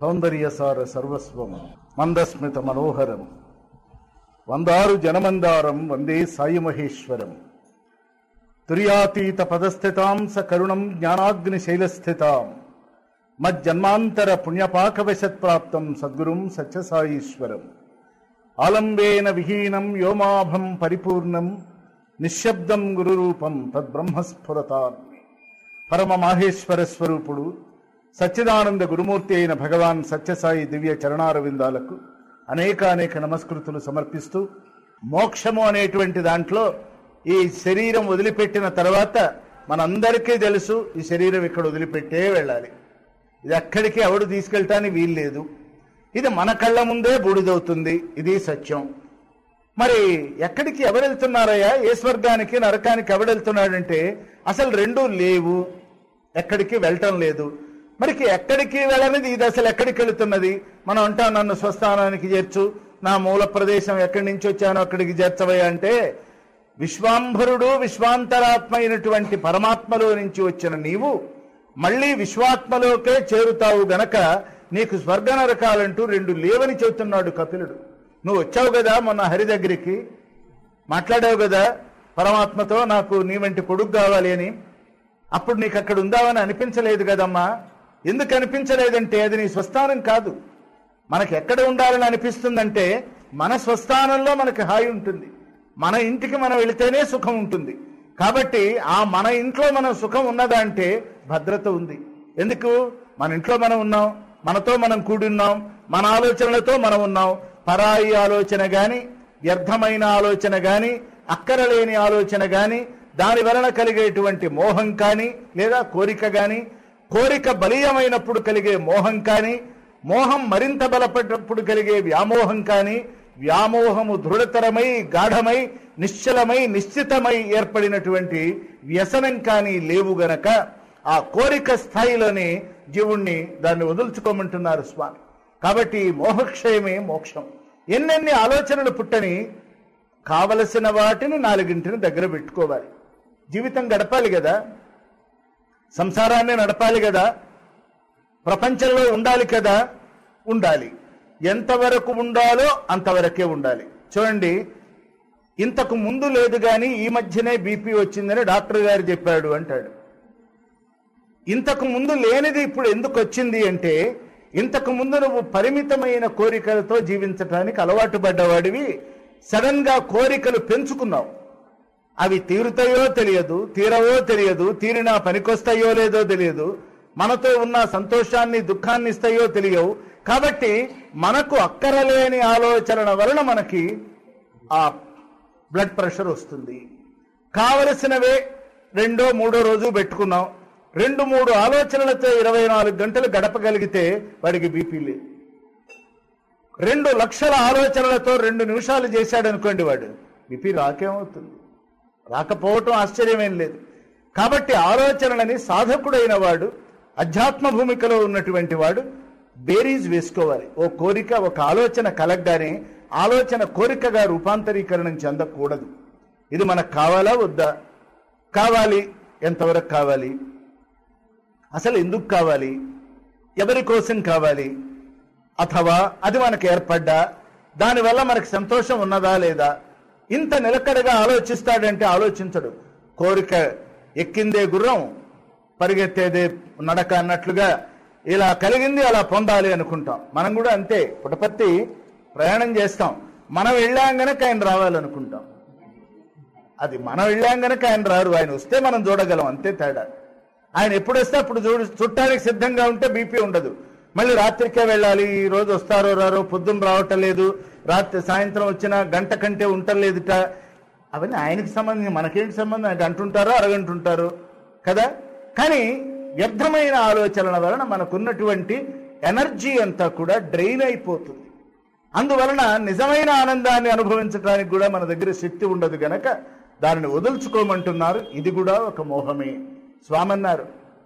సౌందర్యసార సర్వస్వం మందస్మిత మనోహరం వందారు జనమందారం వందే సాయి మహేశ్వరం తుర్యాతీత పదస్థితాం స కరుణం జ్ఞానాగ్ని శైలస్థితాం మజ్జన్మాంతర పుణ్యపాకవశత్ప్రాప్తం సద్గురుం సత్యసాయీశ్వరం ఆలంబేన విహీనం వ్యోమాభం పరిపూర్ణం నిశ్శబ్దం గురురూపం తద్బ్రహ్మస్ఫురతాన్ని పరమ మాహేశ్వర స్వరూపుడు సచ్చిదానంద గురుమూర్తి అయిన భగవాన్ సత్యసాయి దివ్య చరణారవిందాలకు అనేక నమస్కృతులు సమర్పిస్తూ, మోక్షము అనేటువంటి దాంట్లో ఈ శరీరం వదిలిపెట్టిన తర్వాత మనందరికీ తెలుసు ఈ శరీరం ఇక్కడ వదిలిపెట్టే వెళ్ళాలి. ఇది ఎక్కడికి ఎవడు తీసుకెళ్ళటానికి వీల్లేదు. ఇది మన కళ్ళ ముందే బూడిదవుతుంది. ఇది సత్యం. మరి ఎక్కడికి ఎవరు వెళ్తున్నారయ్యా? ఏ స్వర్గానికి నరకానికి ఎవడు వెళ్తున్నాడంటే అసలు రెండూ లేవు, ఎక్కడికి వెళ్ళటం లేదు. మరికి ఎక్కడికి వెళ్ళనిది ఇది అసలు ఎక్కడికి వెళుతున్నది? మనం అంటాం నన్ను స్వస్థానానికి చేర్చు, నా మూల ప్రదేశం ఎక్కడి నుంచి వచ్చానో అక్కడికి చేర్చవయ్యా అంటే, విశ్వాంభరుడు విశ్వాంతరాత్మ అయినటువంటి పరమాత్మలో నుంచి వచ్చిన నీవు మళ్ళీ విశ్వాత్మలోకే చేరుతావు గనక నీకు స్వర్గ నరకాలంటూ రెండు లేవని చెబుతున్నాడు కపిలుడు. నువ్వు వచ్చావు కదా మొన్న హరి దగ్గరికి, మాట్లాడావు కదా పరమాత్మతో, నాకు నీ వంటి కొడుకు కావాలి అని. అప్పుడు నీకు అక్కడ ఉందామని అనిపించలేదు కదమ్మా. ఎందుకు అనిపించలేదంటే అది నీ స్వస్థానం కాదు. మనకి ఎక్కడ ఉండాలని అనిపిస్తుందంటే మన స్వస్థానంలో మనకి హాయి ఉంటుంది. మన ఇంటికి మనం వెళితేనే సుఖం ఉంటుంది. కాబట్టి ఆ మన ఇంట్లో మనం సుఖం ఉన్నదా అంటే భద్రత ఉంది. ఎందుకు? మన ఇంట్లో మనం ఉన్నాం, మనతో మనం కూడి ఉన్నాం, మన ఆలోచనలతో మనం ఉన్నాం. పరాయి ఆలోచన గాని, వ్యర్థమైన ఆలోచన గాని, అక్కరలేని ఆలోచన గాని, దాని వలన కలిగేటువంటి మోహం కానీ లేదా కోరిక కానీ, కోరిక బలీయమైనప్పుడు కలిగే మోహం కానీ, మోహం మరింత బలపడినప్పుడు కలిగే వ్యామోహం కానీ, వ్యామోహము దృఢతరమై గాఢమై నిశ్చలమై నిశ్చితమై ఏర్పడినటువంటి వ్యసనం కానీ లేవు గనక ఆ కోరిక స్థాయిలోనే జీవుణ్ణి దాన్ని వదులుచుకోమంటున్నారు స్వామి. కాబట్టి మోహక్షయమే మోక్షం. ఎన్నెన్ని ఆలోచనలు పుట్టని కావలసిన వాటిని 4 దగ్గర పెట్టుకోవాలి. జీవితం గడపాలి కదా, సంసారాన్ని నడపాలి కదా, ప్రపంచంలో ఉండాలి కదా. ఉండాలి. ఎంతవరకు ఉండాలో అంతవరకే ఉండాలి. చూడండి, ఇంతకు ముందు లేదు కానీ ఈ మధ్యనే బీపీ వచ్చిందని డాక్టర్ గారు చెప్పాడు అంటాడు. ఇంతకు ముందు లేనిది ఇప్పుడు ఎందుకు వచ్చింది అంటే, ఇంతకు ముందు నువ్వు పరిమితమైన కోరికలతో జీవించడానికి అలవాటు పడ్డవాడివి. సడన్ గా కోరికలు పెంచుకున్నావు. అవి తీరుతాయో తెలియదు, తీరవో తెలియదు, తీరినా పనికొస్తాయో లేదో తెలియదు, మనతో ఉన్న సంతోషాన్ని దుఃఖాన్ని ఇస్తాయో తెలియవు. కాబట్టి మనకు అక్కరలేని ఆలోచనల వలన మనకి ఆ బ్లడ్ ప్రెషర్ వస్తుంది. కావలసినవే 2ో 3ో రోజు పెట్టుకున్నాం. 2-3 ఆలోచనలతో 24 గంటలు గడపగలిగితే వాడికి బీపీ లేదు. 2 లక్షల ఆలోచనలతో 2 నిమిషాలు చేశాడనుకోండి, వాడు బీపీ రాకేమవుతుంది? రాకపోవటం ఆశ్చర్యమేం లేదు. కాబట్టి ఆలోచనలని సాధకుడైన వాడు, అధ్యాత్మ భూమికలో ఉన్నటువంటి వాడు బేరీజ్ వేసుకోవాలి. ఓ కోరిక, ఒక ఆలోచన కలగ్గానే ఆలోచన కోరికగా రూపాంతరీకరణం చెందకూడదు. ఇది మనకు కావాలా వద్దా? కావాలి. ఎంతవరకు కావాలి? అసలు ఎందుకు కావాలి? ఎవరి కోసం కావాలి? అథవా అది మనకు ఏర్పడ్డా దానివల్ల మనకు సంతోషం ఉన్నదా లేదా? ఇంత నిలకడగా ఆలోచిస్తాడంటే ఆలోచించడు. కోరిక ఎక్కిందే గుర్రం పరిగెత్తేదే నడక అన్నట్లుగా ఇలా కలిగింది అలా పొందాలి అనుకుంటాం. మనం కూడా అంతే. పుటపర్తి ప్రయాణం చేస్తాం, మనం వెళ్ళాం గనక ఆయన రావాలనుకుంటాం. అది మనం వెళ్ళాం గనక ఆయన రారు, ఆయన వస్తే మనం చూడగలం, అంతే తేడా. ఆయన ఎప్పుడు వస్తే అప్పుడు చుట్టానికి సిద్ధంగా ఉంటే బీపీ ఉండదు. మళ్ళీ రాత్రికే వెళ్ళాలి, ఈ రోజు వస్తారో రారో, పొద్దున్న రావటం లేదు, సాయంత్రం వచ్చినా గంట కంటే ఉండలేదుట. అవన్నీ ఆయనకి సంబంధించి, మనకేంటి సంబంధం? ఆయన అంటుంటారో అరగంటుంటారు కదా. కానీ వ్యర్థమైన ఆలోచనల వలన మనకున్నటువంటి ఎనర్జీ అంతా కూడా డ్రైన్ అయిపోతుంది. అందువలన నిజమైన ఆనందాన్ని అనుభవించడానికి కూడా మన దగ్గర శక్తి ఉండదు గనక దానిని వదులుచుకోమంటున్నారు. ఇది కూడా ఒక మోహమే. స్వామి అన్నారు,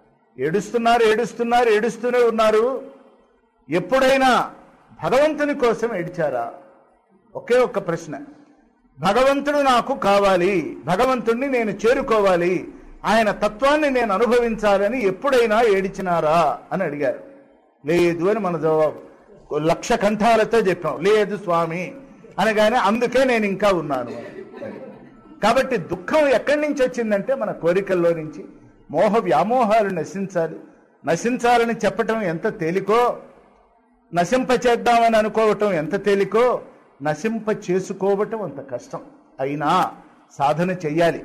ఏడుస్తూనే ఉన్నారు. ఎప్పుడైనా భగవంతుని కోసం ఏడ్చారా? ఒకే ఒక్క ప్రశ్న. భగవంతుడు నాకు కావాలి, భగవంతుణ్ణి నేను చేరుకోవాలి, ఆయన తత్వాన్ని నేను అనుభవించాలని ఎప్పుడైనా ఏడిచినారా అని అడిగారు. లేదు అని మన జవాబు. 1,00,000 కంఠాలతో చెప్పాం లేదు స్వామి అనగానే అందుకే నేను ఇంకా ఉన్నాను. కాబట్టి దుఃఖం ఎక్కడి నుంచి వచ్చిందంటే మన కోరికల్లో నుంచి. మోహ వ్యామోహాలు నశించాలని చెప్పటం ఎంత తేలికో, నశింపచేద్దామని అనుకోవటం ఎంత తేలికో, నశింప చేసుకోవటం అంత కష్టం. అయినా సాధన చెయ్యాలి.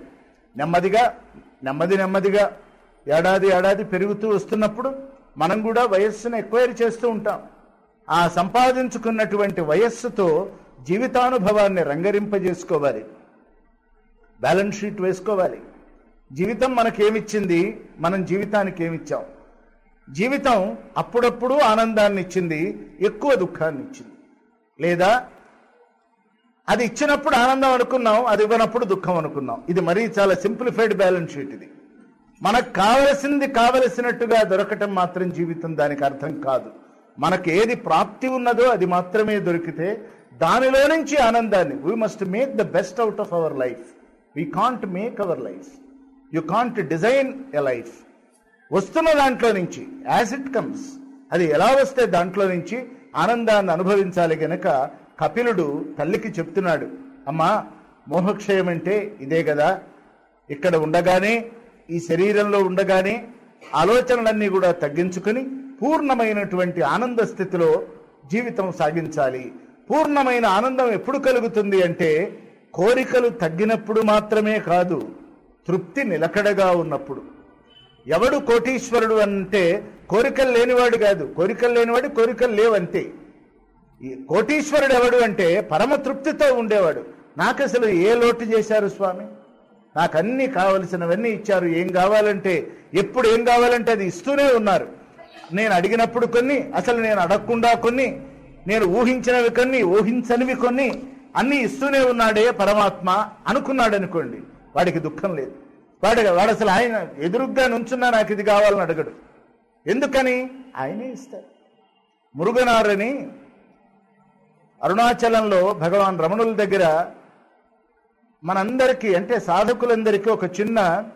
నెమ్మదిగా ఏడాది పెరుగుతూ వస్తున్నప్పుడు మనం కూడా వయస్సును ఎక్వైర్ చేస్తూ ఉంటాం. ఆ సంపాదించుకున్నటువంటి వయస్సుతో జీవితానుభవాన్ని రంగరింపజేసుకోవాలి, బ్యాలెన్స్ షీట్ వేసుకోవాలి. జీవితం మనకేమిచ్చింది, మనం జీవితానికి ఏమిచ్చాం? జీవితం అప్పుడప్పుడు ఆనందాన్ని ఇచ్చింది, ఎక్కువ దుఃఖాన్ని ఇచ్చింది. లేదా అది ఇచ్చినప్పుడు ఆనందం అనుకున్నాం, అది ఇవ్వనప్పుడు దుఃఖం అనుకున్నాం. ఇది మరీ చాలా సింప్లిఫైడ్ బ్యాలెన్స్ షీట్. ఇది మనకు కావలసింది కావలసినట్టుగా దొరకటం మాత్రం జీవితం దానికి అర్థం కాదు. మనకు ఏది ప్రాప్తి ఉన్నదో అది మాత్రమే దొరికితే దానిలో నుంచి ఆనందాన్ని, we must make the best out of our life. We can't make our life, you can't design a life. వస్తున్న దాంట్లో నుంచి యాజ్ ఇట్ కమ్స్, అది ఎలా వస్తే దాంట్లో నుంచి ఆనందాన్ని అనుభవించాలి. గనక కపిలుడు తల్లికి చెప్తున్నాడు, అమ్మా మోహక్షయం అంటే ఇదే కదా. ఇక్కడ ఉండగానే, ఈ శరీరంలో ఉండగానే ఆలోచనలన్నీ కూడా తగ్గించుకుని పూర్ణమైనటువంటి ఆనంద స్థితిలో జీవితం సాగించాలి. పూర్ణమైన ఆనందం ఎప్పుడు కలుగుతుంది అంటే కోరికలు తగ్గినప్పుడు మాత్రమే కాదు, తృప్తి నిలకడగా ఉన్నప్పుడు. ఎవడు కోటీశ్వరుడు అంటే కోరికలు లేనివాడు కాదు, కోరికలు లేనివాడు కోరికలు లేవంతే. ఈ కోటీశ్వరుడు ఎవడు అంటే పరమ తృప్తితో ఉండేవాడు. నాకు అసలు ఏ లోటు చేశారు స్వామి, నాకు అన్ని కావలసినవన్నీ ఇచ్చారు, ఏం కావాలంటే ఎప్పుడు ఏం కావాలంటే అది ఇస్తూనే ఉన్నారు. నేను అడిగినప్పుడు కొన్ని, అసలు నేను అడగకుండా కొన్ని, నేను ఊహించినవి కొన్ని, ఊహించనివి కొన్ని, అన్ని ఇస్తూనే ఉన్నాడే పరమాత్మ అనుకున్నాడు అనుకోండి, వాడికి దుఃఖం లేదు. వాడు అసలు ఆయన ఎదురుగ్గా నుంచున్నా నాకు ఇది కావాలని అడగడు. ఎందుకని? ఆయనే ఇస్తారు. మురుగనారని అరుణాచలంలో భగవాన్ రమణుల దగ్గర మనందరికీ అంటే సాధకులందరికీ ఒక చిన్న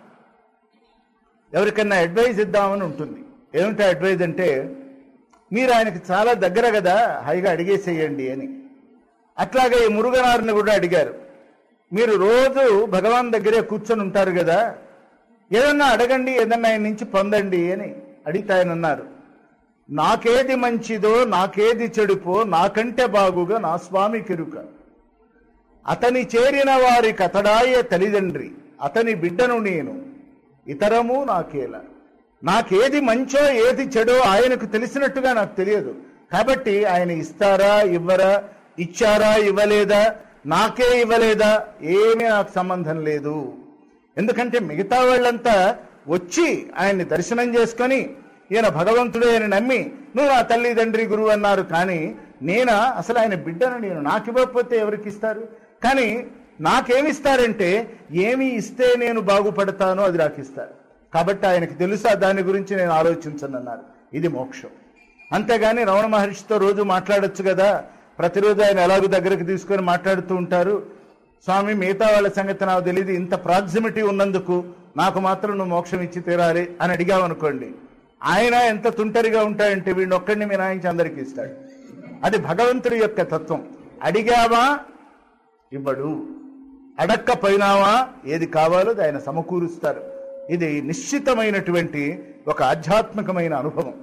ఎవరికన్నా అడ్వైజ్ ఇద్దామని ఉంటుంది. ఏమిటా అడ్వైజ్ అంటే, మీరు ఆయనకి చాలా దగ్గర కదా, హాయిగా అడిగేసేయండి అని. అట్లాగే ఈ మురుగనారిని కూడా అడిగారు, మీరు రోజు భగవాన్ దగ్గరే కూర్చొని ఉంటారు కదా, ఏదన్నా అడగండి, ఏదన్నా ఆయన నుంచి పొందండి అని అడిగితే ఆయన అన్నారు, నాకేది మంచిదో నాకేది చెడుపో నాకంటే బాగుగా నా స్వామి కెరుక. అతని చేరిన వారి కతడాయ తల్లిదండ్రి, అతని బిడ్డను నేను, ఇతరము నాకేలా. నాకేది మంచో ఏది చెడో ఆయనకు తెలిసినట్టుగా నాకు తెలియదు. కాబట్టి ఆయన ఇస్తారా ఇవ్వరా, ఇచ్చారా ఇవ్వలేదా, నాకే ఇవ్వలేదా, ఏమీ నాకు సంబంధం లేదు. ఎందుకంటే మిగతా వాళ్ళంతా వచ్చి ఆయన్ని దర్శనం చేసుకొని ఈయన భగవంతుడే అని నమ్మి నువ్వు నా తల్లిదండ్రి గురువు అన్నారు. కానీ నేనా అసలు ఆయన బిడ్డను, నేను నాకు ఇవ్వకపోతే ఎవరికి ఇస్తారు? కానీ నాకేమిస్తారంటే ఏమి ఇస్తే నేను బాగుపడతానో అది నాకు ఇస్తారు. కాబట్టి ఆయనకి తెలుసా దాని గురించి నేను ఆలోచించనన్నారు. ఇది మోక్షం. అంతేగాని రమణ మహర్షితో రోజు మాట్లాడొచ్చు కదా, ప్రతిరోజు ఆయన ఎలాగో దగ్గరకు తీసుకొని మాట్లాడుతూ ఉంటారు. స్వామి మిగతా వాళ్ళ సంగతి నాకు తెలియదు, ఇంత ప్రాక్సిమిటీ ఉన్నందుకు నాకు మాత్రం నువ్వు మోక్షం ఇచ్చి తీరాలి అని అడిగామనుకోండి, ఆయన ఎంత తుంటరిగా ఉంటాయంటే వీడిని ఒక్కడిని మినాయించి అందరికీ ఇస్తాడు. అది భగవంతుడి యొక్క తత్వం. అడిగావా ఇవ్వడు, అడక్కపోయినావా ఏది కావాలో ఆయన సమకూరుస్తారు. ఇది నిశ్చితమైనటువంటి ఒక ఆధ్యాత్మికమైన అనుభవం.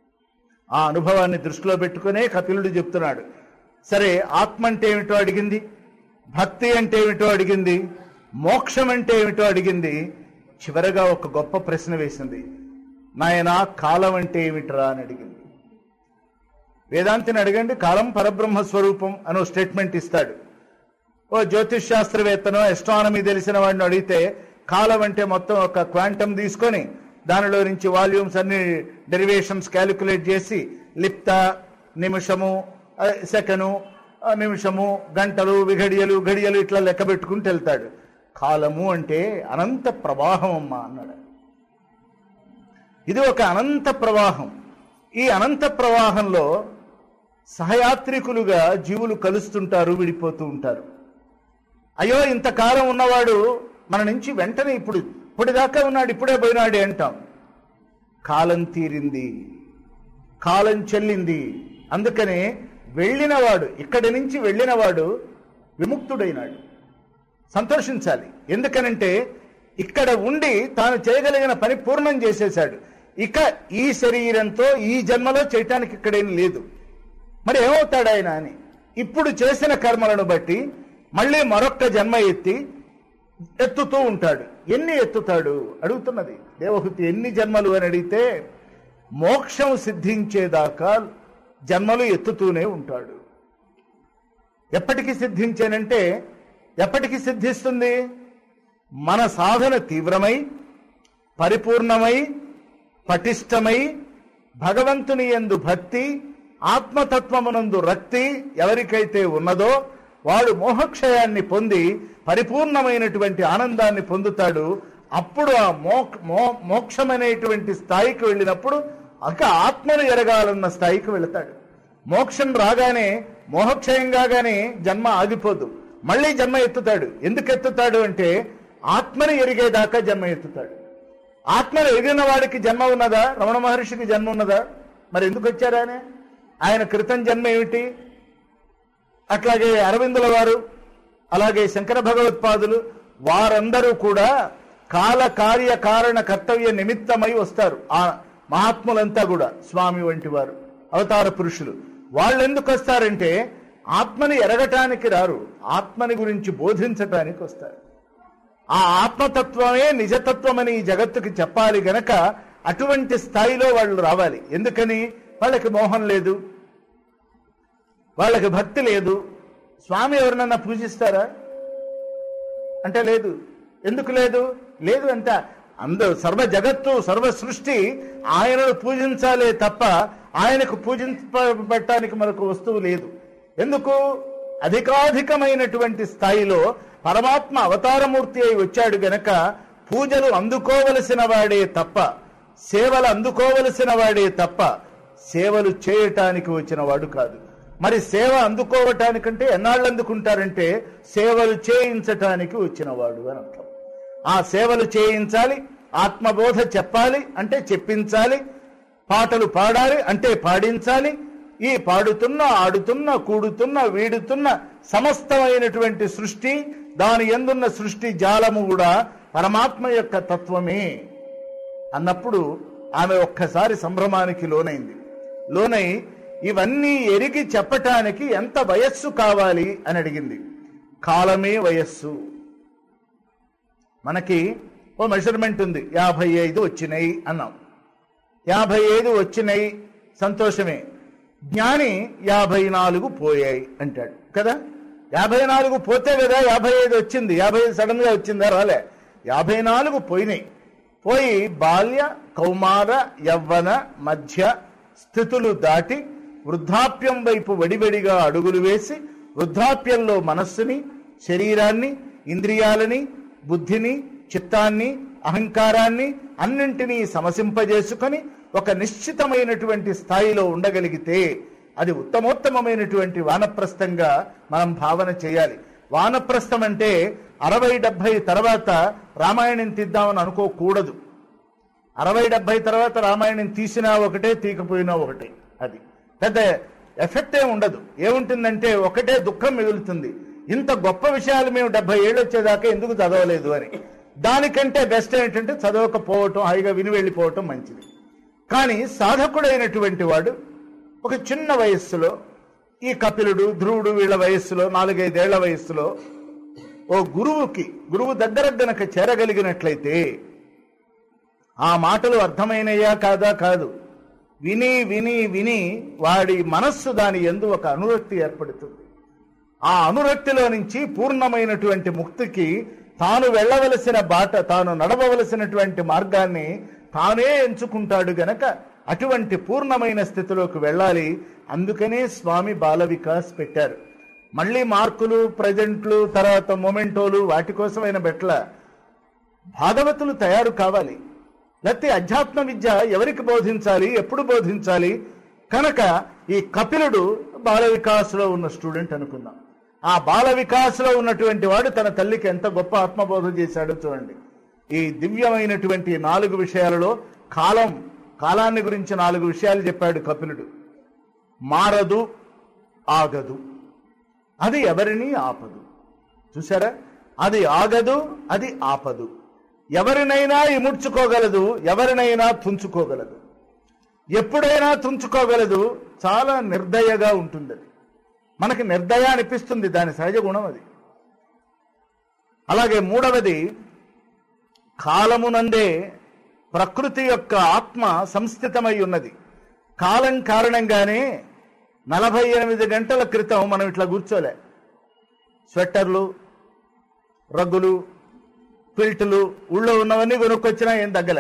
ఆ అనుభవాన్ని దృష్టిలో పెట్టుకునే కపిలుడు చెప్తున్నాడు. సరే, ఆత్మ అంటే ఏమిటో అడిగింది, భక్తి అంటే ఏమిటో అడిగింది, మోక్షం అంటే ఏమిటో అడిగింది. చివరగా ఒక గొప్ప ప్రశ్న వేసింది, నాయనా కాలం అంటే ఏమిట్రా అని అడిగింది. వేదాంతిని అడగండి, కాలం పరబ్రహ్మ స్వరూపం అనో స్టేట్మెంట్ ఇస్తాడు. ఓ జ్యోతిష్ శాస్త్రవేత్తనో ఎస్ట్రానమీ తెలిసిన వాడిని అడిగితే కాలం అంటే మొత్తం ఒక క్వాంటమ్ తీసుకొని దానిలో నుంచి వాల్యూమ్స్ అన్ని డెరివేషన్స్ క్యాలిక్యులేట్ చేసి లిప్త, నిమిషము, సెకను, నిమిషము, గంటలు, ఘడియలు ఇట్లా లెక్క పెట్టుకుంటూ వెళ్తాడు. కాలము అంటే అనంత ప్రవాహం అమ్మా అన్నాడు. ఇది ఒక అనంత ప్రవాహం. ఈ అనంత ప్రవాహంలో సహయాత్రికులుగా జీవులు కలుస్తుంటారు, విడిపోతూ ఉంటారు. అయ్యో ఇంతకాలం ఉన్నవాడు మన నుంచి వెంటనే ఇప్పటిదాకా ఉన్నాడు, ఇప్పుడే పోయినాడే అంటాం. కాలం తీరింది, కాలం చెల్లింది. అందుకనే వెళ్ళినవాడు, ఇక్కడి నుంచి వెళ్ళినవాడు విముక్తుడైనాడు. సంతోషించాలి. ఎందుకనంటే ఇక్కడ ఉండి తాను చేయగలిగిన పని పూర్ణం చేసేశాడు. ఇక ఈ శరీరంతో ఈ జన్మలో చేయటానికి ఇక్కడేం లేదు. మరి ఏమవుతాడు ఆయన అని ఇప్పుడు చేసిన కర్మలను బట్టి మళ్ళీ మరొక్క జన్మ ఎత్తుతూ ఉంటాడు. ఎన్ని ఎత్తుతాడు అడుగుతున్నది దేవహూతి. ఎన్ని జన్మలు అని అడిగితే మోక్షం సిద్ధించేదాకా జన్మలు ఎత్తుతూనే ఉంటాడు. ఎప్పటికి సిద్ధించేనంటే ఎప్పటికి సిద్ధిస్తుంది? మన సాధన తీవ్రమై పరిపూర్ణమై పటిష్టమై భగవంతుని యందు భక్తి ఆత్మతత్వమునందు రక్తి ఎవరికైతే ఉన్నదో వాడు మోహక్షయాన్ని పొంది పరిపూర్ణమైనటువంటి ఆనందాన్ని పొందుతాడు. అప్పుడు ఆ మోక్షం అనేటువంటి స్థాయికి వెళ్ళినప్పుడు అక ఆత్మను ఎరగాలన్న స్థాయికి వెళతాడు. మోక్షం రాగానే మోహక్షయం కాగానే జన్మ ఆగిపోదు, మళ్ళీ జన్మ ఎత్తుతాడు. ఎందుకు ఎత్తుతాడు అంటే ఆత్మని ఎరిగేదాకా జన్మ ఎత్తుతాడు. ఆత్మను ఎరిగిన వాడికి జన్మ ఉన్నదా? రమణ మహర్షికి జన్మ ఉన్నదా? మరి ఎందుకు వచ్చారా? ఆయన క్రితం జన్మ ఏమిటి? అట్లాగే అరవిందుల వారు, అలాగే శంకర భగవత్పాదులు వారందరూ కూడా కాల కార్య కారణ కర్తవ్య నిమిత్తమై వస్తారు. ఆ మహాత్ములంతా కూడా స్వామి వంటి వారు అవతార పురుషులు. వాళ్ళు ఎందుకు వస్తారంటే ఆత్మని ఎరగటానికి రారు, ఆత్మని గురించి బోధించటానికి వస్తారు. ఆ ఆత్మతత్వమే నిజతత్వమని ఈ జగత్తుకి చెప్పాలి గనక అటువంటి స్థాయిలో వాళ్ళు రావాలి. ఎందుకని? వాళ్ళకి మోహం లేదు, వాళ్ళకి భక్తి లేదు. స్వామి ఎవరినన్నా పూజిస్తారా అంటే లేదు. ఎందుకు లేదు? లేదు అంట అందరూ సర్వ జగత్తు సర్వ సృష్టి ఆయనను పూజించాలే తప్ప ఆయనకు పూజించబడటానికి మనకు వస్తువు లేదు. ఎందుకు? అధికాధికమైనటువంటి స్థాయిలో పరమాత్మ అవతారమూర్తి అయి వచ్చాడు గనక పూజలు అందుకోవలసిన వాడే తప్ప, సేవలు అందుకోవలసిన వాడే తప్ప సేవలు చేయటానికి వచ్చిన వాడు కాదు. మరి సేవ అందుకోవటానికంటే ఎన్నాళ్ళు అందుకుంటారంటే సేవలు చేయించటానికి వచ్చినవాడు అని అర్థం. ఆ సేవలు చేయించాలి, ఆత్మబోధ చెప్పాలి అంటే చెప్పించాలి, పాటలు పాడాలి అంటే పాడించాలి. ఈ పాడుతున్న ఆడుతున్న కూడుతున్న వీడుతున్న సమస్తమైనటువంటి సృష్టి, దాని యందున్న సృష్టి జాలము కూడా పరమాత్మ యొక్క తత్వమే అన్నప్పుడు ఆమె ఒక్కసారి సంభ్రమానికి లోనై ఇవన్నీ ఎరిగి చెప్పటానికి ఎంత వయస్సు కావాలి అని అడిగింది. కాలమే వయస్సు. మనకి ఓ మెజర్మెంట్ ఉంది, 55 వచ్చినాయి అన్నాం. 55 వచ్చినాయి, సంతోషమే. జ్ఞాని 54 పోయాయి అంటాడు కదా. 54 పోతే కదా 55 వచ్చింది. 55 సడన్ గా వచ్చిందా? రాలే. 54 పోయినాయి. పోయి బాల్య కౌమార యవ్వన మధ్య స్థితులు దాటి వృద్ధాప్యం వైపు వడివడిగా అడుగులు వేసి వృద్ధాప్యంలో మనస్సుని, శరీరాన్ని, ఇంద్రియాలని, బుద్ధిని, చిత్తాన్ని, అహంకారాన్ని అన్నింటినీ సమసింపజేసుకొని ఒక నిశ్చితమైనటువంటి స్థాయిలో ఉండగలిగితే అది ఉత్తమోత్తమైనటువంటి వానప్రస్థంగా మనం భావన చేయాలి. వానప్రస్థం అంటే 60-70 తర్వాత రామాయణం తీద్దామని అనుకోకూడదు. 60-70 తర్వాత రామాయణం తీసినా ఒకటే, తీకపోయినా ఒకటే. అది పెద్ద ఎఫెక్ట్ ఏమి ఉండదు. ఏముంటుందంటే ఒకటే దుఃఖం మిగులుతుంది. ఇంత గొప్ప విషయాలు మేము 70 ఏళ్ళు వచ్చేదాకా ఎందుకు చదవలేదు అని. దానికంటే బెస్ట్ ఏంటంటే చదవకపోవటం, హాయిగా విని వెళ్ళిపోవటం మంచిది. కానీ సాధకుడైనటువంటి వాడు ఒక చిన్న వయస్సులో, ఈ కపిలుడు, ధ్రువుడు వీళ్ళ వయస్సులో 4-5 ఏళ్ల వయస్సులో ఓ గురువు దగ్గర గనక చేరగలిగినట్లయితే ఆ మాటలు అర్థమైనయా కాదా? కాదు. విని విని విని వాడి మనస్సు దాని యందు ఒక అనురక్తి ఏర్పడుతుంది. ఆ అనురక్తిలో నుంచి పూర్ణమైనటువంటి ముక్తికి తాను వెళ్ళవలసిన బాట, తాను నడవవలసినటువంటి మార్గాన్ని తానే ఎంచుకుంటాడు గనక అటువంటి పూర్ణమైన స్థితిలోకి వెళ్ళాలి. అందుకనే స్వామి బాల వికాస్ పెట్టారు. మళ్ళీ మార్కులు, ప్రజెంట్లు, తర్వాత మొమెంటోలు వాటి కోసమైన బెట్ల భాగవతులు తయారు కావాలి. లేకపోతే అధ్యాత్మ విద్య ఎవరికి బోధించాలి, ఎప్పుడు బోధించాలి? కనుక ఈ కపిలుడు బాల వికాస్లో ఉన్న స్టూడెంట్ అనుకుందాం. ఆ బాల వికాస్లో ఉన్నటువంటి వాడు తన తల్లికి ఎంత గొప్ప ఆత్మబోధ చేశాడో చూడండి. ఈ దివ్యమైనటువంటి 4 విషయాలలో కాలం కాలాన్ని గురించి 4 విషయాలు చెప్పాడు కపిలుడు. మారదు, ఆగదు, అది ఎవరిని ఆపదు. చూసారా, అది ఆగదు, అది ఆపదు, ఎవరినైనా ఇముడ్చుకోగలదు, ఎవరినైనా తుంచుకోగలదు, ఎప్పుడైనా తుంచుకోగలదు, చాలా నిర్దయగా ఉంటుంది. అది మనకి నిర్దయ అనిపిస్తుంది, దాని సహజ గుణం అది. అలాగే 3వది, కాలమునందే ప్రకృతి యొక్క ఆత్మ సంస్థితమై ఉన్నది. కాలం కారణంగానే 48 గంటల క్రితం మనం ఇట్లా కూర్చోలే. స్వెట్టర్లు, రగ్గులు, పిల్టులు ఊళ్ళో ఉన్నవన్నీ కొనుక్కొచ్చినా ఏం తగ్గలే.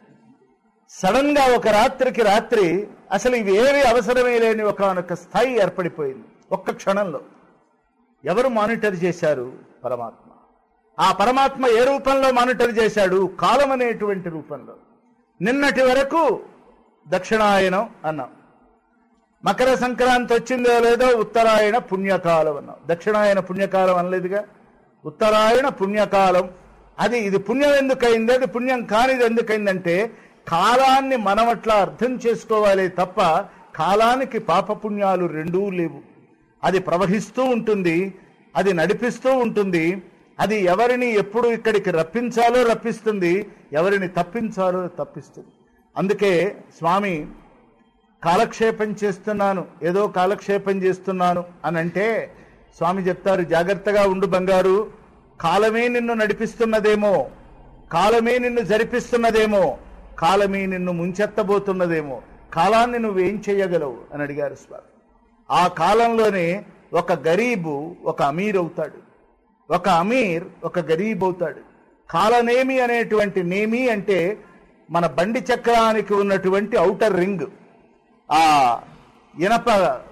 సడన్ గా ఒక రాత్రికి రాత్రి అసలు ఇవి ఏవి అవసరమే లేని ఒక స్థాయి ఏర్పడిపోయింది ఒక్క క్షణంలో. ఎవరు మానిటర్ చేశారు? పరమాత్మ. ఆ పరమాత్మ ఏ రూపంలో మానిటర్ చేశాడు? కాలం అనేటువంటి రూపంలో. నిన్నటి వరకు దక్షిణాయనం అన్నాం, మకర సంక్రాంతి వచ్చిందో లేదో ఉత్తరాయణ పుణ్యకాలం అన్నాం. దక్షిణాయన పుణ్యకాలం అనలేదుగా, ఉత్తరాయణ పుణ్యకాలం. ఇది పుణ్యం ఎందుకైంది, అది పుణ్యం కానిది ఎందుకైందంటే కాలాన్ని మనం అట్లా అర్థం చేసుకోవాలి తప్ప కాలానికి పాపపుణ్యాలు రెండూ లేవు. అది ప్రవహిస్తూ ఉంటుంది, అది నడిపిస్తూ ఉంటుంది, అది ఎవరిని ఎప్పుడు ఇక్కడికి రప్పించాలో రప్పిస్తుంది, ఎవరిని తప్పించాలో తప్పిస్తుంది. అందుకే స్వామి కాలక్షేపం చేస్తున్నాను, ఏదో కాలక్షేపం చేస్తున్నాను అని అంటే స్వామి చెప్తారు, జాగ్రత్తగా ఉండు బంగారు, కాలమే నిన్ను నడిపిస్తున్నదేమో, కాలమే నిన్ను జరిపిస్తున్నదేమో, కాలమే నిన్ను ముంచెత్తబోతున్నదేమో, కాలాన్ని నువ్వేం చెయ్యగలవు అని అడిగారు స్వామి. ఆ కాలంలోనే ఒక గరీబు ఒక అమీర్ అవుతాడు, ఒక అమీర్ ఒక గరీబ్ అవుతాడు. కాలనేమి అనేటువంటి నేమి అంటే మన బండి చక్రానికి ఉన్నటువంటి ఔటర్ రింగ్, ఆ ఇనప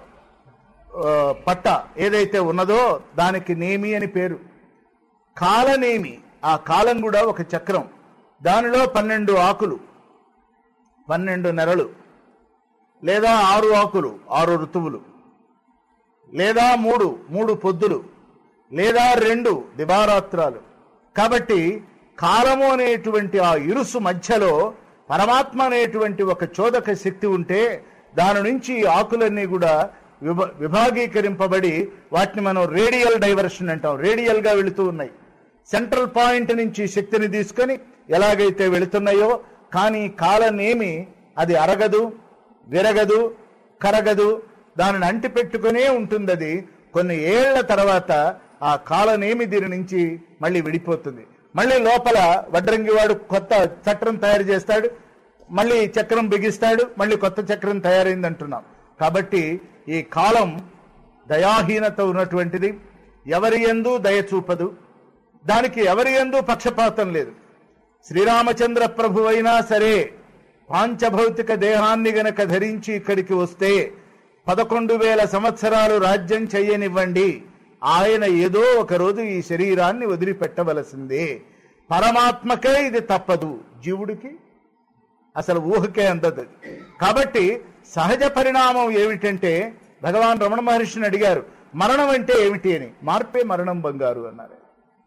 పట్ట ఏదైతే ఉన్నదో దానికి నేమి అని పేరు. కాలనేమి, ఆ కాలం కూడా ఒక చక్రం, దానిలో 12 ఆకులు, 12 నెలలు, లేదా 6 ఆకులు, 6 ఋతువులు, లేదా 3 పొద్దులు, లేదా 2 దివారాత్రాలు. కాబట్టి కాలము అనేటువంటి ఆ ఇరుసు మధ్యలో పరమాత్మ అనేటువంటి ఒక చోదక శక్తి ఉంటే దాని నుంచి ఆకులన్నీ కూడా విభాగీకరింపబడి వాటిని మనం రేడియల్ డైవర్షన్ అంటాం. రేడియల్ గా వెళుతూ ఉన్నాయి. సెంట్రల్ పాయింట్ నుంచి శక్తిని తీసుకొని ఎలాగైతే వెళుతున్నాయో, కానీ కాలనేమి అది అరగదు, విరగదు, కరగదు, దానిని అంటి పెట్టుకునే ఉంటుంది. అది కొన్ని ఏళ్ల తర్వాత ఆ కాలనేమి దీని నుంచి మళ్ళీ విడిపోతుంది. మళ్ళీ లోపల వడ్రంగివాడు కొత్త చక్రం తయారు చేస్తాడు, మళ్ళీ చక్రం బిగిస్తాడు, మళ్ళీ కొత్త చక్రం తయారైంది అంటున్నాం. కాబట్టి ఈ కాలం దయాహీనత ఉన్నటువంటిది, ఎవరి యందు దయ చూపదు, దానికి ఎవరి యందు పక్షపాతం లేదు. శ్రీరామచంద్ర ప్రభు అయినా సరే పాంచభౌతిక దేహాన్ని గనక ధరించి ఇక్కడికి వస్తే 11,000 సంవత్సరాలు రాజ్యం చెయ్యనివ్వండి, ఆయన ఏదో ఒక రోజు ఈ శరీరాన్ని వదిలిపెట్టవలసిందే. పరమాత్మకే ఇది తప్పదు, జీవుడికి అసలు ఊహకే అందదు. కాబట్టి సహజ పరిణామం ఏమిటంటే, భగవాన్ రమణ మహర్షిని అడిగారు మరణం అంటే ఏమిటి అని. మార్పే మరణం బంగారు అన్నారు.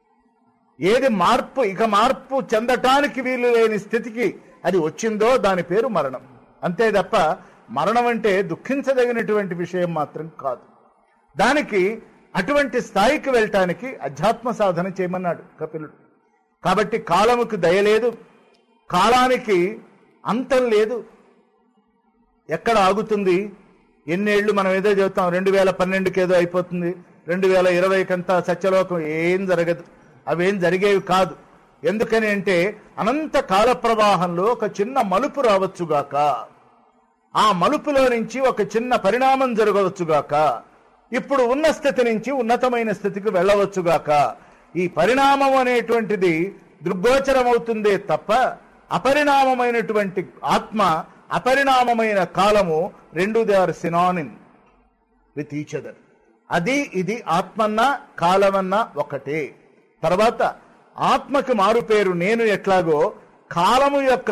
ఏది మార్పు, ఇక మార్పు చెందటానికి వీలు లేని స్థితికి అది వచ్చిందో దాని పేరు మరణం, అంతే తప్ప మరణం అంటే దుఃఖించదగినటువంటి విషయం మాత్రం కాదు. దానికి అటువంటి స్థాయికి వెళ్ళటానికి అధ్యాత్మ సాధన చేయమన్నాడు కపిలుడు. కాబట్టి కాలముకు దయలేదు, కాలానికి అంతం లేదు. ఎక్కడ ఆగుతుంది? ఎన్నేళ్లు మనం ఏదో చెబుతాం, 2012కి ఏదో అయిపోతుంది, 2020కంతా సత్యలోకం. ఏం జరగదు, అవేం జరిగేవి కాదు. ఎందుకని అంటే అనంత కాల ప్రవాహంలో ఒక చిన్న మలుపు రావచ్చుగాక, ఆ మలుపులో నుంచి ఒక చిన్న పరిణామం జరగవచ్చుగాక, ఇప్పుడు ఉన్న స్థితి నుంచి ఉన్నతమైన స్థితికి వెళ్ళవచ్చుగాక. ఈ పరిణామం అనేటువంటిది దృగ్గోచరమవుతుందే తప్ప అపరిణామమైనటువంటి ఆత్మ, అపరిణామమైన కాలము రెండు they are synonym with each other. అది ఇది ఆత్మన్నా కాలమన్నా ఒకటే. తర్వాత ఆత్మకి మారు పేరు నేను ఎట్లాగో కాలము యొక్క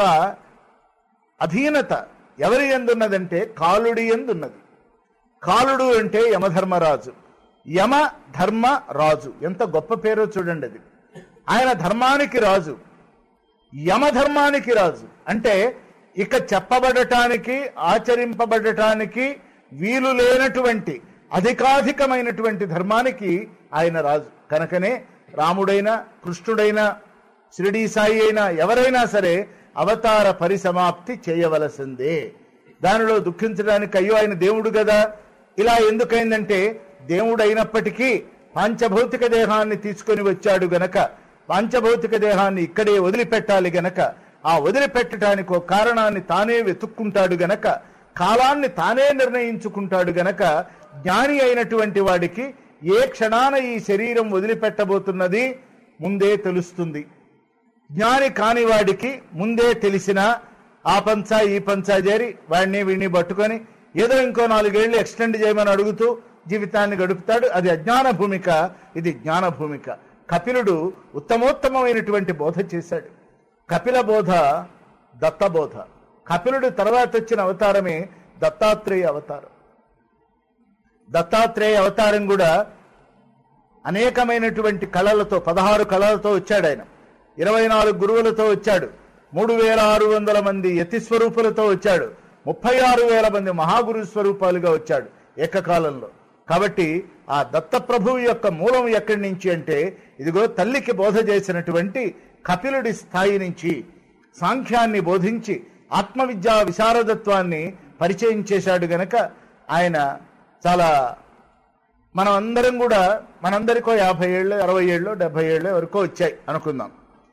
అధీనత ఎవరి ఎందున్నదంటే కాలుడి ఎందున్నది. కాలుడు అంటే యమధర్మరాజు, యమ ధర్మ రాజు, ఎంత గొప్ప పేరో చూడండి. అది ఆయన ధర్మానికి రాజు, యమధర్మానికి రాజు. అంటే ఇక చెప్పబడటానికి ఆచరింపబడటానికి వీలు లేనటువంటి అధికాధికమైనటువంటి ధర్మానికి ఆయన రాజు. కనుకనే రాముడైనా కృష్ణుడైనా షిరిడీ సాయి అయినా ఎవరైనా సరే అవతార పరిసమాప్తి చేయవలసిందే. దానిలో దుఃఖించడానికి అయ్యో ఆయన దేవుడు కదా ఇలా ఎందుకైందంటే, దేవుడు అయినప్పటికీ పాంచభౌతిక దేహాన్ని తీసుకొని వచ్చాడు గనక, పాంచభౌతిక దేహాన్ని ఇక్కడే వదిలిపెట్టాలి గనక, ఆ వదిలిపెట్టడానికి ఒక కారణాన్ని తానే వెతుక్కుంటాడు గనక, కాలాన్ని తానే నిర్ణయించుకుంటాడు గనక, జ్ఞాని అయినటువంటి వాడికి ఏ క్షణాన ఈ శరీరం వదిలిపెట్టబోతున్నది ముందే తెలుస్తుంది. జ్ఞాని కాని వాడికి ముందే తెలిసిన ఆ పంచా ఈ పంచా చేరి వాడిని వీడిని పట్టుకొని ఏదో ఇంకో 4 ఏళ్లు ఎక్స్టెండ్ చేయమని అడుగుతూ జీవితాన్ని గడుపుతాడు. అది అజ్ఞాన భూమిక, ఇది జ్ఞాన భూమిక. కపిలుడు ఉత్తమోత్తమైనటువంటి బోధ చేశాడు. కపిల బోధ దత్తబోధ. కపిలుడు తర్వాత వచ్చిన అవతారమే దత్తాత్రేయ అవతారం. దత్తాత్రేయ అవతారం కూడా అనేకమైనటువంటి కళలతో 16 కళలతో వచ్చాడు ఆయన. 24 గురువులతో వచ్చాడు. 3600 మంది యతి స్వరూపులతో వచ్చాడు. 36,000 మంది మహాగురు స్వరూపాలుగా వచ్చాడు ఏకకాలంలో. కాబట్టి ఆ దత్తప్రభువు యొక్క మూలం ఎక్కడి నుంచి అంటే, ఇదిగో తల్లికి బోధ చేసినటువంటి కపిలుడి స్థాయి నుంచి సాంఖ్యాన్ని బోధించి ఆత్మవిద్యా విశారదత్వాన్ని పరిచయం చేశాడు గనక ఆయన చాలా, మనం అందరం కూడా మనందరికో 50 ఏళ్ళు 60 ఏళ్ళు 70 ఏళ్ళు వరకు వచ్చాయి అనుకుందాం.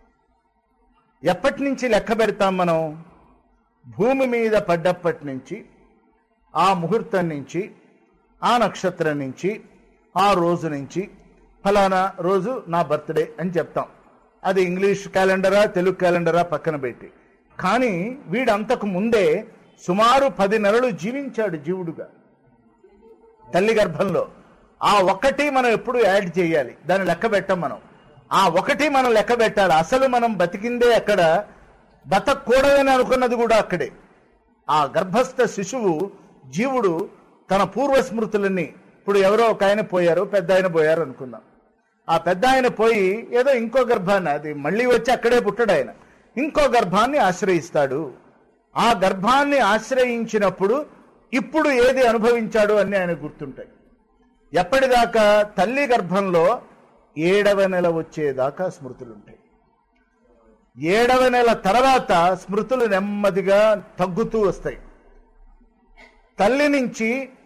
ఎప్పటి నుంచి లెక్క పెడతాం మనం? భూమి మీద పడ్డప్పటి నుంచి, ఆ ముహూర్తం నుంచి, ఆ నక్షత్రం నుంచి, ఆ రోజు నుంచి, ఫలానా రోజు నా బర్త్డే అని చెప్తాం. అది ఇంగ్లీష్ క్యాలెండరా తెలుగు క్యాలెండరా పక్కన పెట్టి. కానీ వీడంతకు ముందే సుమారు 10 నెలలు జీవించాడు జీవుడుగా తల్లి గర్భంలో. ఆ ఒకటి మనం ఎప్పుడు యాడ్ చేయాలి, దాన్ని లెక్క పెట్టం మనం. ఆ ఒకటి మనం లెక్క పెట్టాలి. అసలు మనం బతికిందే అక్కడ, బతకూడదని అనుకున్నది కూడా అక్కడే. ఆ గర్భస్థ శిశువు జీవుడు తన పూర్వస్మృతులన్నీ, ఇప్పుడు ఎవరో ఒక ఆయన పోయారు, పెద్ద ఆయన పోయారు అనుకుందాం. ఆ పెద్ద ఆయన పోయి ఏదో ఇంకో గర్భాన్ని, అది మళ్ళీ వచ్చి అక్కడే పుట్టడు ఆయన, ఇంకో గర్భాన్ని ఆశ్రయిస్తాడు. ఆ గర్భాన్ని ఆశ్రయించినప్పుడు ఇప్పుడు ఏది అనుభవించాడు అని ఆయన గుర్తుంటాయి. ఎప్పటిదాకా? తల్లి గర్భంలో 7వ నెల వచ్చేదాకా స్మృతులుంటాయి. 7వ నెల తర్వాత స్మృతులు నెమ్మదిగా తగ్గుతూ వస్తాయి. తల్లి నుంచి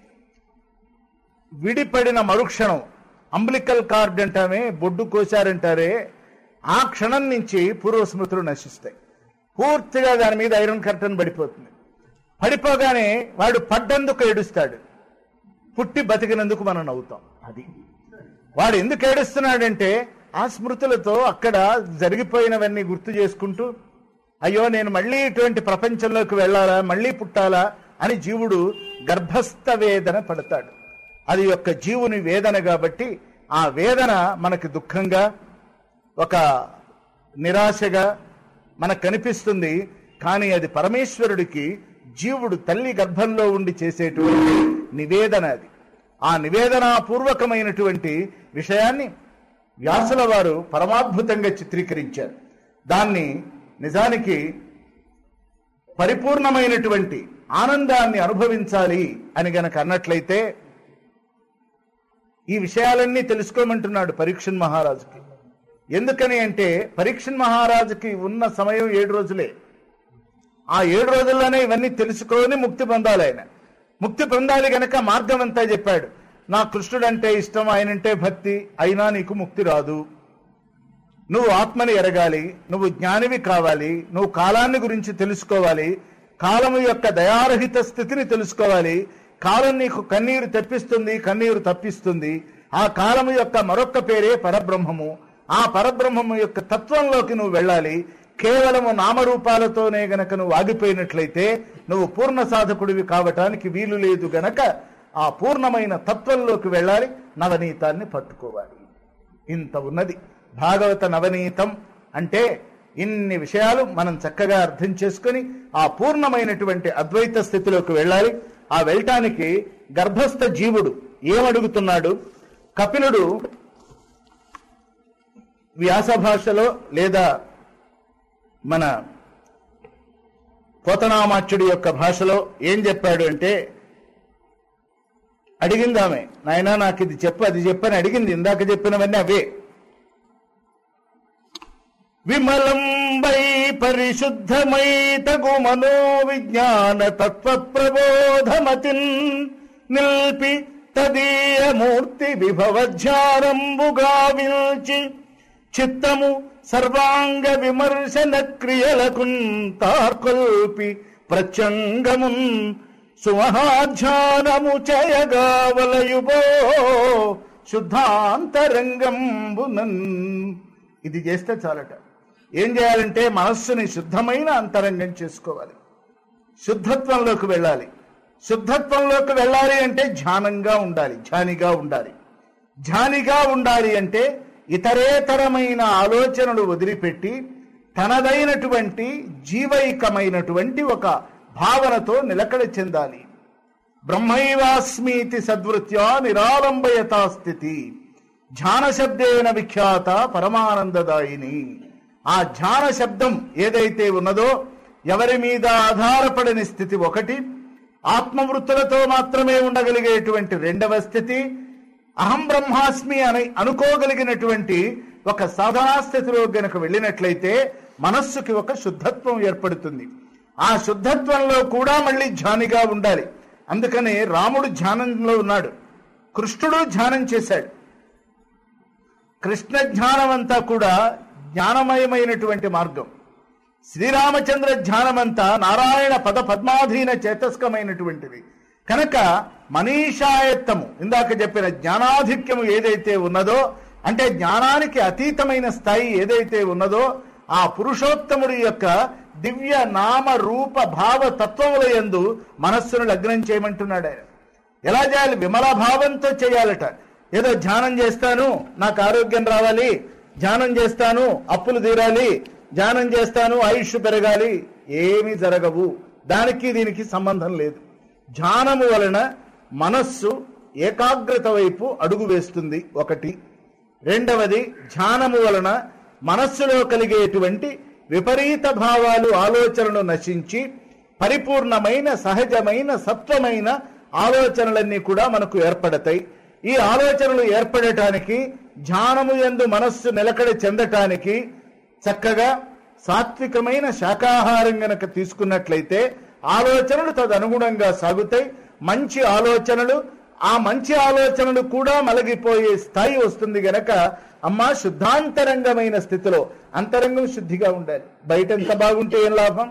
విడిపడిన మరుక్షణం, అంబ్లికల్ కార్డ్ అంటామే, బొడ్డు కోశారంటారే, ఆ క్షణం నుంచి పూర్వస్మృతులు నశిస్తాయి. పూర్తిగా దాని మీద ఐరన్ కర్టన్ పడిపోతుంది. పడిపోగానే వాడు పడ్డందుకు ఏడుస్తాడు, పుట్టి బతికినందుకు మనం నవ్వుతాం. అది వాడు ఎందుకు ఏడుస్తున్నాడంటే, ఆ స్మృతులతో అక్కడ జరిగిపోయినవన్నీ గుర్తు చేసుకుంటూ, అయ్యో నేను మళ్ళీ ఇటువంటి ప్రపంచంలోకి వెళ్ళాలా, మళ్ళీ పుట్టాలా అని జీవుడు గర్భస్థ వేదన పడతాడు. అది యొక్క జీవుని వేదన కాబట్టి ఆ వేదన మనకి దుఃఖంగా, ఒక నిరాశగా మనకు కనిపిస్తుంది. కానీ అది పరమేశ్వరుడికి జీవుడు తల్లి గర్భంలో ఉండి చేసేటువంటి నివేదన. అది ఆ నివేదనాపూర్వకమైనటువంటి విషయాన్ని వ్యాసుల వారు పరమాద్భుతంగా చిత్రీకరించారు. దాన్ని నిజానికి పరిపూర్ణమైనటువంటి ఆనందాన్ని అనుభవించాలి అని గనక అన్నట్లయితే ఈ విషయాలన్నీ తెలుసుకోమంటున్నాడు పరీక్షణ్ మహారాజుకి. ఎందుకని అంటే, పరీక్షణ్ మహారాజుకి ఉన్న సమయం 7 రోజులే. ఆ 7 రోజుల్లోనే ఇవన్నీ తెలుసుకొని ముక్తి పొందాలి. ఆయన ముక్తి పొందాలి గనక మార్గం అంతా చెప్పాడు. నా కృష్ణుడంటే ఇష్టం, ఆయనంటే భక్తి, అయినా నీకు ముక్తి రాదు. నువ్వు ఆత్మని ఎరగాలి, నువ్వు జ్ఞానివి కావాలి, నువ్వు కాలాన్ని గురించి తెలుసుకోవాలి, కాలము యొక్క దయారహిత స్థితిని తెలుసుకోవాలి. కాలం నీకు కన్నీరు తెప్పిస్తుంది, కన్నీరు తప్పిస్తుంది. ఆ కాలము యొక్క మరొక్క పేరే పరబ్రహ్మము. ఆ పరబ్రహ్మము యొక్క తత్వంలోకి నువ్వు వెళ్ళాలి. కేవలము నామరూపాలతోనే గనక నువ్వు ఆగిపోయినట్లయితే నువ్వు పూర్ణ సాధకుడివి కావటానికి వీలు లేదు. గనక ఆ పూర్ణమైన తత్వంలోకి వెళ్ళాలి, నవనీతాన్ని పట్టుకోవాలి. ఇంత ఉన్నది భాగవత నవనీతం అంటే. ఇన్ని విషయాలు మనం చక్కగా అర్థం చేసుకుని ఆ పూర్ణమైనటువంటి అద్వైత స్థితిలోకి వెళ్ళాలి. ఆ వెళ్ళటానికి గర్భస్థ జీవుడు ఏమడుగుతున్నాడు? కపిలుడు వ్యాస భాషలో లేదా మన పోతనామాచ్యుడి యొక్క భాషలో ఏం చెప్పాడు అంటే, అడిగిందామే, నాయనా నాకు ఇది చెప్పు అది చెప్పని అడిగింది. ఇందాక చెప్పినవన్నీ అవే. విమలంబై పరిశుద్ధమై తగు మనోవిజ్ఞాన తత్వ ప్రబోధమతిన్ నిల్పి తదీయ మూర్తి విభవధ్యానంబుగా విల్చి చిత్తము సర్వాంగ విమర్శన క్రియలకున్ తార్కొల్పి ప్రత్యంగమున్ సుమహాధ్యానము చేయగావలయుబో శుద్ధాంతరంగంబునన్. ఇది చేస్తే చాలట. ఏం చేయాలంటే మనస్సుని శుద్ధమైన అంతరంగం చేసుకోవాలి, శుద్ధత్వంలోకి వెళ్ళాలి. శుద్ధత్వంలోకి వెళ్ళాలి అంటే ధ్యానంగా ఉండాలి, ధ్యానిగా ఉండాలి. ధ్యానిగా ఉండాలి అంటే ఇతరేతరమైన ఆలోచనలు వదిలిపెట్టి తనదైనటువంటి జీవైకమైనటువంటి ఒక భావనతో నిలకడ చెందాలి. బ్రహ్మైవాస్మీతి సద్వృత్యా నిరాలంబయతా స్థితి ధ్యాన శబ్దేన విఖ్యాత పరమానందదాయిని. ఆ ధ్యాన శబ్దం ఏదైతే ఉన్నదో ఎవరి మీద ఆధారపడని స్థితి ఒకటి, ఆత్మవృత్తులతో మాత్రమే ఉండగలిగేటువంటి రెండవ స్థితి, అహం బ్రహ్మాస్మి అని అనుకోగలిగినటువంటి ఒక సాధనా స్థితిలో గనక వెళ్ళినట్లయితే మనస్సుకి ఒక శుద్ధత్వం ఏర్పడుతుంది. ఆ శుద్ధత్వంలో కూడా మళ్ళీ ధ్యానిగా ఉండాలి. అందుకని రాముడు ధ్యానంలో ఉన్నాడు, కృష్ణుడు ధ్యానం చేశాడు. కృష్ణ జ్ఞానం అంతా కూడా జ్ఞానమయమైనటువంటి మార్గం. శ్రీరామచంద్ర ధ్యానమంతా నారాయణ పద పద్మాధీన చేతస్కమైనటువంటిది. కనుక మనీషాయత్తము, ఇందాక చెప్పిన జ్ఞానాధిక్యము ఏదైతే ఉన్నదో, అంటే జ్ఞానానికి అతీతమైన స్థాయి ఏదైతే ఉన్నదో, ఆ పురుషోత్తముడి యొక్క దివ్య నామ రూప భావ తత్వముల యందు మనస్సును లగ్నం చేయమంటున్నాడు ఆయన. ఎలా చేయాలి? విమల భావంతో చేయాలట. ఏదో ధ్యానం చేస్తాను నాకు ఆరోగ్యం రావాలి, ధ్యానం చేస్తాను అప్పులు తీరాలి, ధ్యానం చేస్తాను ఆయుష్ పెరగాలి, ఏమీ జరగవు. దానికి దీనికి సంబంధం లేదు. ధ్యానము వలన మనస్సు ఏకాగ్రత వైపు అడుగు వేస్తుంది ఒకటి. రెండవది, ధ్యానము వలన మనస్సులో కలిగేటువంటి విపరీత భావాలు ఆలోచనలు నశించి పరిపూర్ణమైన సహజమైన సత్వమైన ఆలోచనలన్నీ కూడా మనకు ఏర్పడతాయి. ఈ ఆలోచనలు ఏర్పడటానికి, ధ్యానము యందు మనస్సు నిలకడ చెందటానికి చక్కగా సాత్వికమైన శాకాహారం గనక తీసుకున్నట్లయితే ఆలోచనలు తదనుగుణంగా సాగుతాయి. మంచి ఆలోచనలు, ఆ మంచి ఆలోచనలు కూడా మలగిపోయే స్థాయి వస్తుంది గనక అమ్మా శుద్ధాంతరంగమైన స్థితిలో, అంతరంగం శుద్ధిగా ఉండాలి. బయట ఎంత బాగుంటే ఏం లాభం?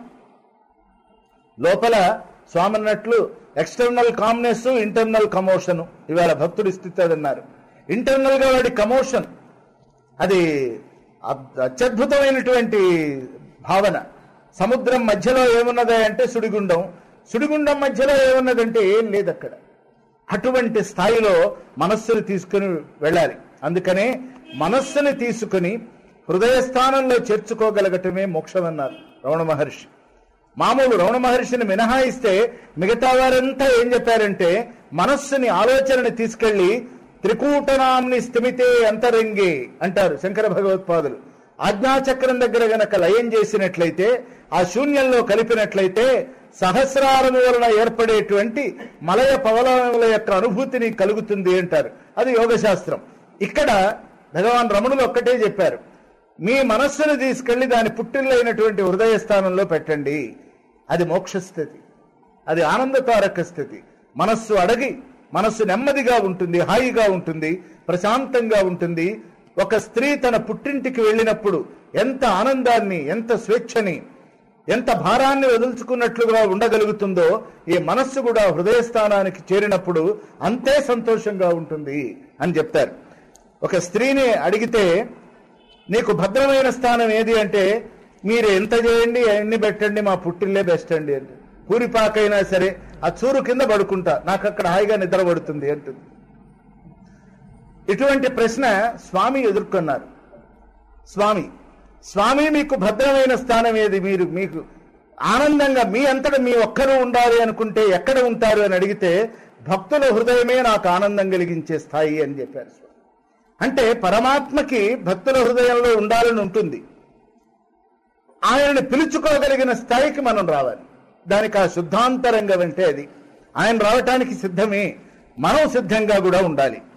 లోపల స్వామి అన్నట్లు ఎక్స్టర్నల్ కామ్నెస్, ఇంటర్నల్ కమోషన్. ఇవాళ భక్తుడి స్థితి అదన్నారు. ఇంటర్నల్ గా వాడి కమోషన్, అది అత్యద్భుతమైనటువంటి భావన. సముద్రం మధ్యలో ఏమున్నదా అంటే సుడిగుండం, సుడిగుండం మధ్యలో ఏమున్నదంటే ఏం లేదు అక్కడ. అటువంటి స్థాయిలో మనస్సుని తీసుకుని వెళ్ళాలి. అందుకనే మనస్సుని తీసుకుని హృదయస్థానంలో చేర్చుకోగలగటమే మోక్షం అన్నారు రమణ మహర్షి. మామూలు రమణ మహర్షిని మినహాయిస్తే మిగతా వారంతా ఏం చెప్పారంటే మనస్సుని, ఆలోచనని తీసుకెళ్లి త్రికూటనాంని స్థిమితే అంతరంగే అంటారు శంకర భగవత్పాదులు. ఆజ్ఞాచక్రం దగ్గర గనక లయం చేసినట్లయితే, ఆ శూన్యంలో కలిపినట్లయితే సహస్రారము వలన ఏర్పడేటువంటి మలయ పవలముల యొక్క అనుభూతిని కలుగుతుంది అంటారు. అది యోగశాస్త్రం. ఇక్కడ భగవాన్ రమణులు ఒక్కటే చెప్పారు, మీ మనస్సును తీసుకెళ్లి దాని పుట్టిల్లైనటువంటి హృదయ స్థానంలో పెట్టండి. అది మోక్షస్థితి, అది ఆనందతారక స్థితి. మనస్సు అడగి, మనస్సు నెమ్మదిగా ఉంటుంది, హాయిగా ఉంటుంది, ప్రశాంతంగా ఉంటుంది. ఒక స్త్రీ తన పుట్టింటికి వెళ్ళినప్పుడు ఎంత ఆనందాన్ని, ఎంత స్వేచ్ఛని, ఎంత భారాన్ని వదులుచుకున్నట్లుగా ఉండగలుగుతుందో, ఈ మనస్సు కూడా హృదయస్థానానికి చేరినప్పుడు అంతే సంతోషంగా ఉంటుంది అని చెప్తారు. ఒక స్త్రీని అడిగితే నీకు భద్రమైన స్థానం ఏది అంటే, మీరు ఎంత చేయండి ఎన్ని పెట్టండి, మా పుట్టిల్లే బెస్ట్ అండి అంటే. పూరిపాకైనా సరే ఆ చూరు కింద పడుకుంటా, నాకు అక్కడ హాయిగా నిద్ర పడుతుంది అంటుంది. ఇటువంటి ప్రశ్న స్వామి ఎదుర్కొన్నారు. స్వామి మీకు భద్రమైన స్థానం ఏది, మీరు మీకు ఆనందంగా మీ అంతటా మీ ఒక్కరు ఉండాలి అనుకుంటే ఎక్కడ ఉంటారు అని అడిగితే, భక్తుల హృదయమే నాకు ఆనందం కలిగించే స్థాయి అని చెప్పారు. అంటే పరమాత్మకి భక్తుల హృదయంలో ఉండాలని ఉంటుంది. ఆయనని పిలుచుకోగలిగిన స్థాయికి మనం రావాలి. దానికి ఆ శుద్ధాంతరంగం అంటే అది. ఆయన రావటానికి సిద్ధమే, మనం సిద్ధంగా కూడా ఉండాలి.